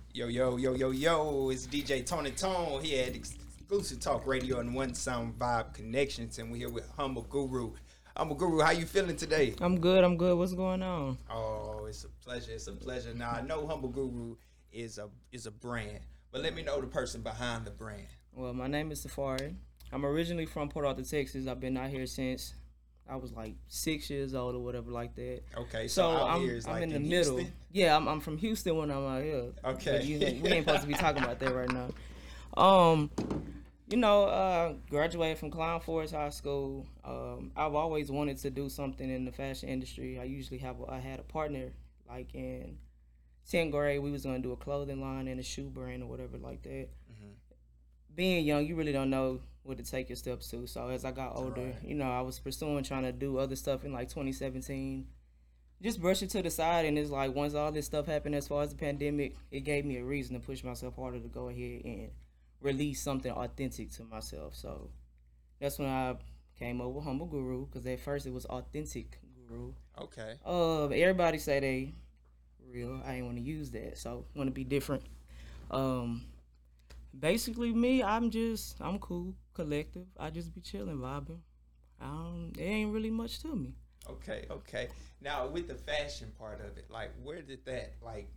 Yo, it's DJ Tony Tone here at Exclusive Talk Radio and One Sound Vibe Connections, and we're here with Humble Guru. Humble Guru, how you feeling today? I'm good. What's going on? Oh, it's a pleasure. Now, I know Humble Guru is a brand, but let me know the person behind the brand. Well, my name is Safari. I'm originally from Port Arthur, Texas. I've been out here since I was like 6 years old or whatever like that. Okay, so out I'm, here is I'm like in the Houston? middle. Yeah, I'm from Houston when I'm out here. Okay. But we ain't supposed to be talking about that right now. Graduated from Clown Forest High School. I've always wanted to do something in the fashion industry. I had a partner like in 10th grade. We was gonna do a clothing line and a shoe brand or whatever like that. Mm-hmm. Being young, you really don't know what to take your steps to. So as I got older, right. I was pursuing trying to do other stuff in like 2017. Just brush it to the side, and it's like once all this stuff happened as far as the pandemic, it gave me a reason to push myself harder to go ahead and release something authentic to myself. So that's when I came up with Humble Guru, because at first it was Authentic Guru. Okay. Everybody say they real. I ain't want to use that, so want to be different. Basically, me, I'm cool, collective. I just be chilling, vibing. It ain't really much to me. Okay. Now, with the fashion part of it, like, where did that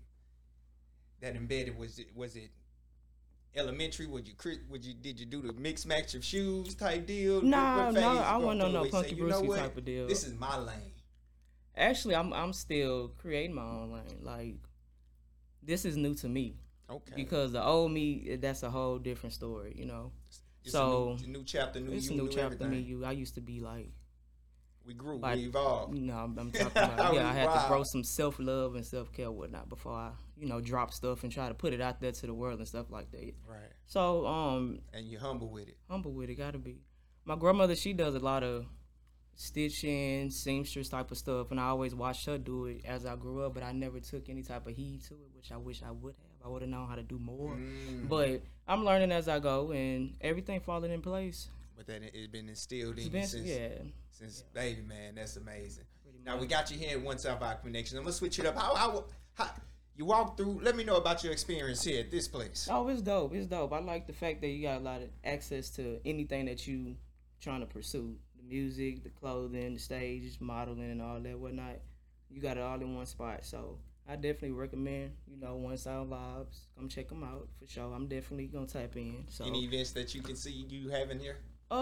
embedded? Was it elementary? Did you do the mix match of shoes type deal? No, I wasn't no Punky Brewski type of deal. This is my lane. Actually, I'm still creating my own lane. Like, this is new to me. Okay. Because the old me, that's a whole different story, It's a new chapter, new it's you, a new chapter, everything. new you. I used to be like, we grew, we evolved. I'm talking about, I had to grow some self-love and self-care whatnot before I, drop stuff and try to put it out there to the world and stuff like that. Right. So, and you're humble with it. Humble with it, gotta be. My grandmother, she does a lot of stitching, seamstress type of stuff, and I always watched her do it as I grew up, but I never took any type of heed to it, which I wish I would have. I would have known how to do more. But I'm learning as I go, and everything falling in place. But then it's been instilled in you since baby, man. That's amazing. Now, we got you here at One South Vibe Connection. I'm going to switch it up. How you walk through, let me know about your experience here at this place. Oh, it's dope. I like the fact that you got a lot of access to anything that you trying to pursue. The music, the clothing, the stage, modeling, and all that whatnot. You got it all in one spot, so I definitely recommend, One Sound Vibes. Come check them out for sure. I'm definitely gonna tap in. So any events that you can see you having here?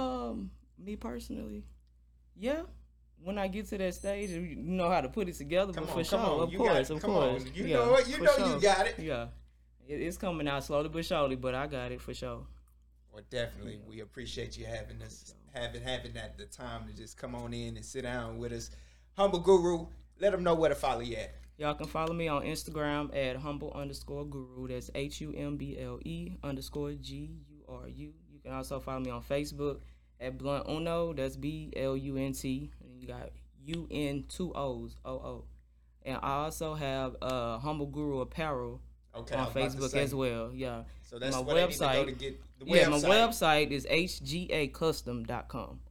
Me personally, yeah. When I get to that stage, you know how to put it together. Of course. You know it. You got it. Yeah, it's coming out slowly but surely, but I got it for sure. Well, definitely, we appreciate you having us, having the time to just come on in and sit down with us. Humble Guru, let them know where to follow you at. Y'all can follow me on Instagram at humble_guru. That's HUMBLE_GURU. You can also follow me on Facebook at Blunt Uno. That's BLUNT. And you got UN2Os. OO. And I also have Humble Guru Apparel on Facebook as well. Yeah. So that's my where website. They need to go to get the website. Yeah, my website is hgacustom.com.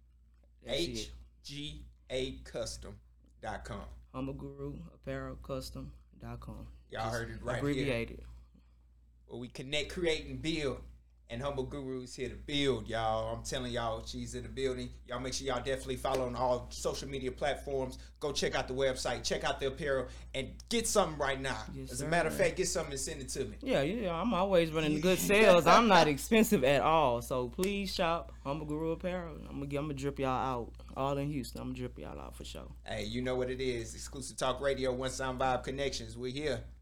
hgacustom.com. Humble Guru Apparel Custom.com. Y'all heard it right abbreviated. Here. Well, we connect, create, and build. And Humble Guru is here to build, y'all. I'm telling y'all, she's in the building. Y'all make sure y'all definitely follow on all social media platforms. Go check out the website, check out the apparel, and get something right now. Yes, As a matter of fact, get something and send it to me. Yeah. I'm always running good sales. I'm not expensive at all. So please shop Humble Guru Apparel. I'm gonna drip y'all out. All in Houston. I'm gonna drip y'all out for sure. Hey, you know what it is. Exclusive Talk Radio, One Sound Vibe Connections. We're here.